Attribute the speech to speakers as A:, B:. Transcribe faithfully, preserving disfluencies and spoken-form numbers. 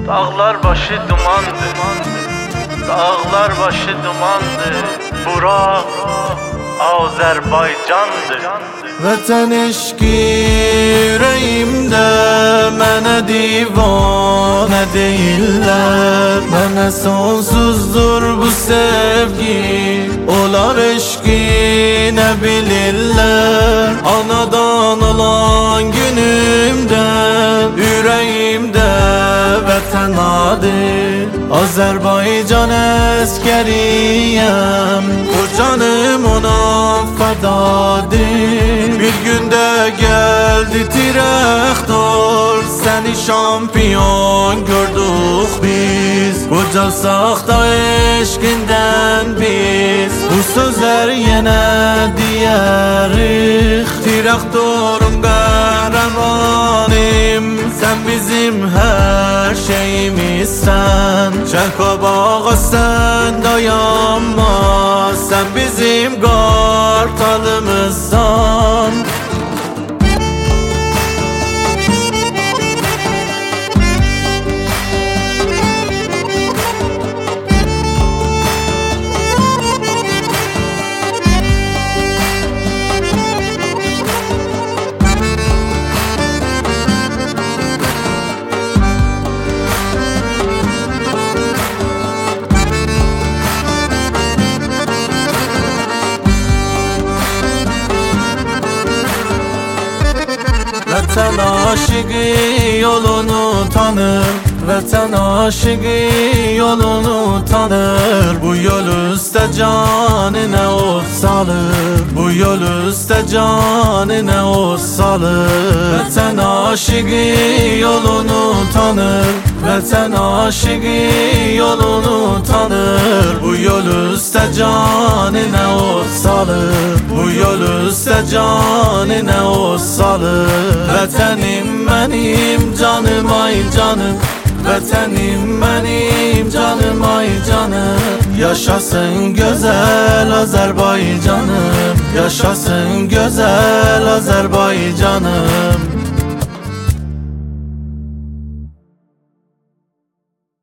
A: Dağlar başı dumandı, dağlar başı dumandı. Bura Azerbaycandı.
B: Vətən eşqi yüreğimde, mənə divanə deyirlər. Mənə sonsuzdur bu sevgi, onlar eşqi nə bilirlər. Anadan olan günümdə, yüreğimdə vətən adı. Azərbaycan əsgəriyəm, bu canım ona fədadır. Bir günde geldi Tiraktor, seni şampiyon gördük biz. Qocalsaq da eşqindən biz, bu sözler yenə deyərik. Tiraktorum qəhrəmanım, sen bizim her şeyimizsən. Çəlkobağa sen dayanma, sen bizim qartalımızsan. Vətən aşıqı yolunu tanır, vətən aşıqı yolunu tanır. Bu yol üstə canına o salır, bu yol üstə canına o salır. Vətən aşıqı yolunu tanır, vətən aşıqı yolunu tanır. Bu yol üstə canına o salır, bu yol üstə canına o salır. Vətənim mənim canım ay canım, vətənim mənim canım ay canım. Yaşasın gözəl Azərbaycanım, yaşasın gözəl Azərbaycanım.